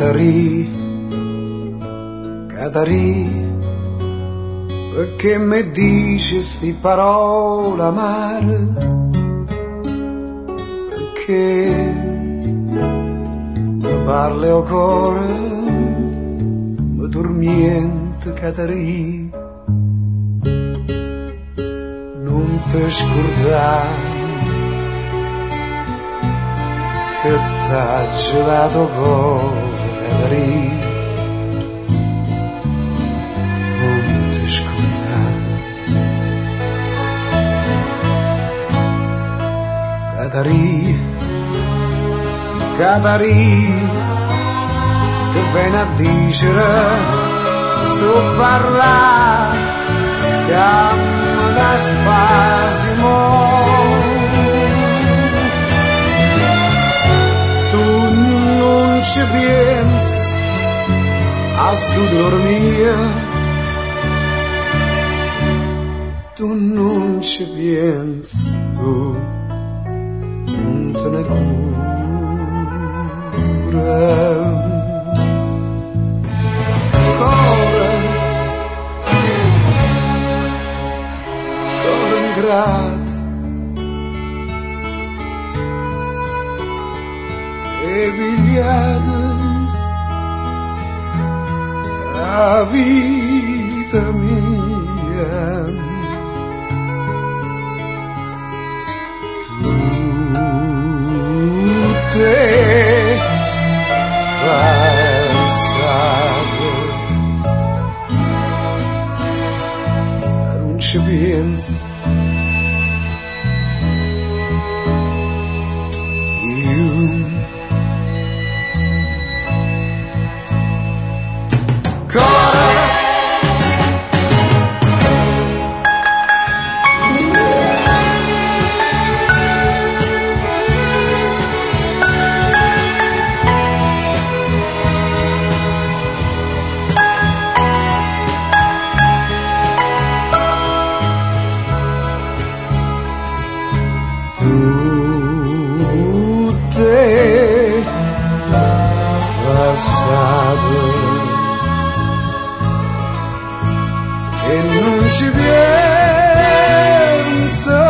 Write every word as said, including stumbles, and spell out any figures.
Catarì, Catarì, perché mi dici sti parole amare? Perché mi parli o cuore, mi dormiente Catarì, non ti scordare che t'ha gelato cuore, Catarì, non ti scordare. Catarì, Catarì, che viene a dicere, sto parlare, che mi dà spasimo. Ci pensi a stu dolor mio, tu non ci pensi, tu non te ne cura. Cuore, cuore ingrato, e pigliato la vita mia, tutte passate, non ci pensi. Tutte passate e non ci pensa.